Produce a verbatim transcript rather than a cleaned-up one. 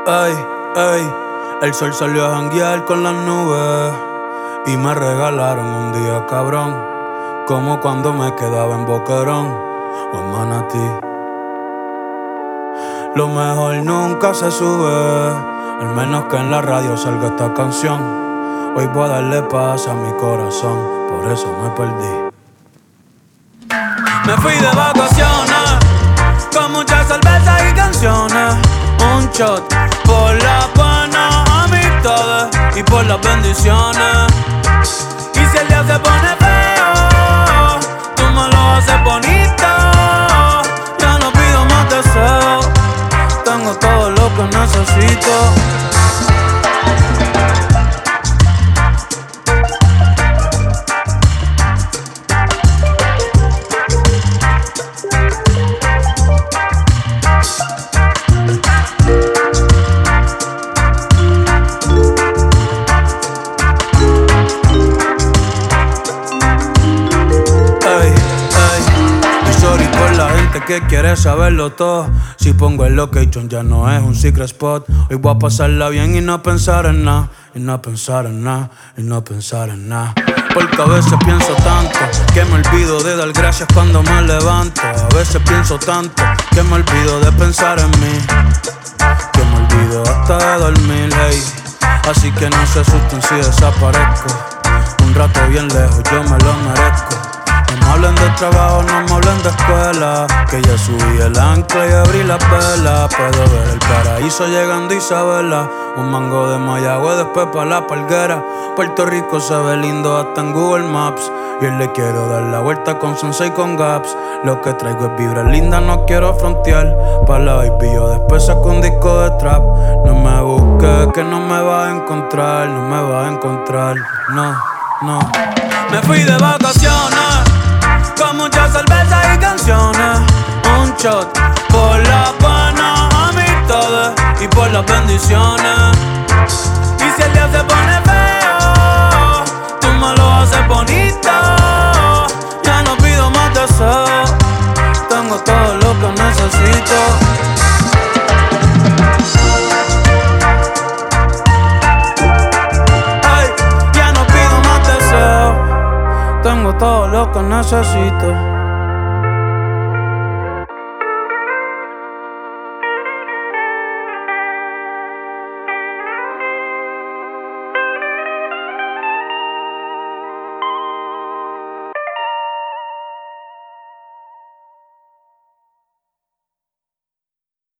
Ey, ey, el sol salió a janguear con las nubes y me regalaron un día cabrón, como cuando me quedaba en Boquerón o en Manatí. Lo mejor nunca se sube, al menos que en la radio salga esta canción. Hoy voy a darle paz a mi corazón, por eso me perdí. Me fui de vacaciones, con muchas cervezas y canciones. Un shot por las buenas amistades y por las bendiciones. Y si el día se pone feo, tú me lo haces bonito. Ya no pido más deseos, tengo todo lo que necesito. Que quiere saberlo todo. Si pongo el location ya no es un secret spot. Hoy voy a pasarla bien y no pensar en nada, y no pensar en nada, y no pensar en nada. Porque a veces pienso tanto que me olvido de dar gracias cuando me levanto. A veces pienso tanto que me olvido de pensar en mí, que me olvido hasta de dormir, hey. Así que no se asusten si desaparezco. Un rato bien lejos yo me lo merezco. No me hablen de trabajo, no me hablen de escuela, que ya subí el ancla y abrí las velas. Puedo ver el paraíso llegando Isabela. Un mango de Mayagüe, después pa' la Palguera. Puerto Rico se ve lindo hasta en Google Maps. Y hoy le quiero dar la vuelta con Sensei con Gaps. Lo que traigo es vibra linda, no quiero frontear. Pa' la baby yo después saco un disco de trap. No me busques que no me vas a encontrar, no me vas a encontrar, no, no. Me fui de vacaciones, con muchas cervezas y canciones. Un shot por las buenas amistades y por las bendiciones. Y si el día se pone feo, tú me lo haces bonito. Ya no pido más deseos, tengo todo lo que necesito.